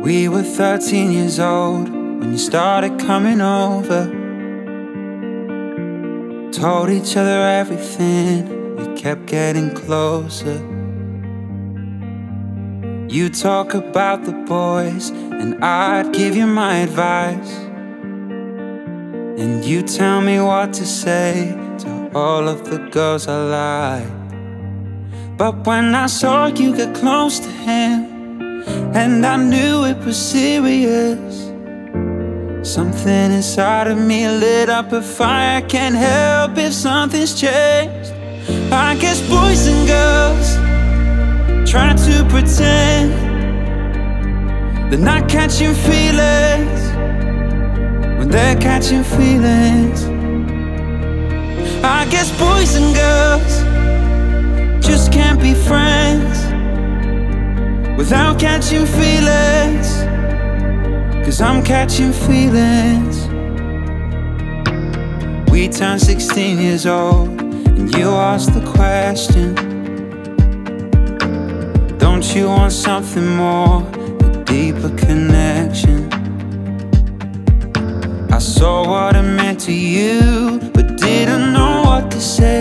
We were 13 years old when you started coming over. Told each other everything, we kept getting closer. You talk about the boys and I'd give you my advice, and you tell me what to say to all of the girls I like. But when I saw you get close to him, and I knew it was serious, something inside of me lit up a fire. I can't help if something's changed. I guess boys and girls try to pretend they're not catching feelings when they're catching feelings. I guess boys and girls just can't be friends without catching feelings, 'cause I'm catching feelings. We turned 16 years old and you asked the question, don't you want something more, a deeper connection? I saw what it meant to you, but didn't know what to say.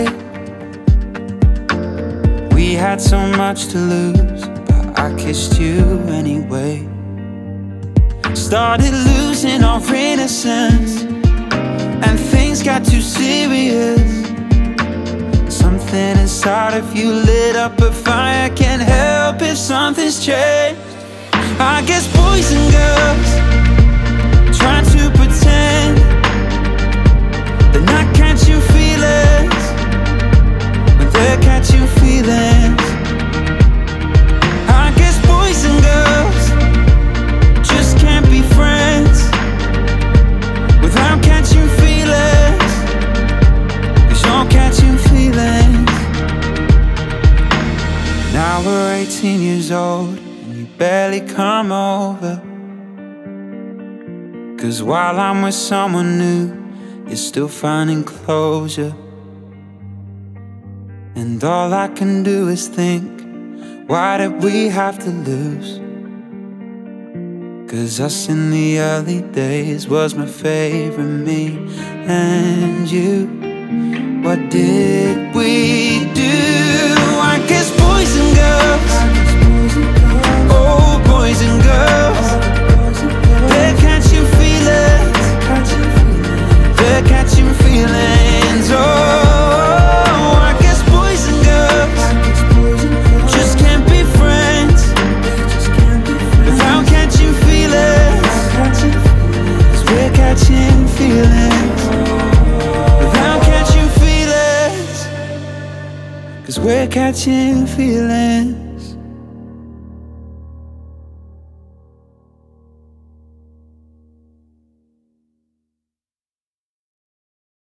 We had so much to lose, I kissed you anyway. Started losing our innocence, and things got too serious. Something inside of you lit up a fire. I can't help if something's changed. I guess boys and girls try to pretend they're not catching feelings when they're catching feelings. Boys and girls just can't be friends without catching feelings, 'cause you're catching feelings. Now we're 18 years old and you barely come over, 'cause while I'm with someone new, you're still finding closure. And all I can do is think, why did we have to lose? 'Cause us in the early days was my favorite, me and you. What did we do? I guess boys and girls, oh boys and girls, they're catching feelings, they're catching feelings. Oh, catching feelings without catching feelings, 'cause we're catching feelings.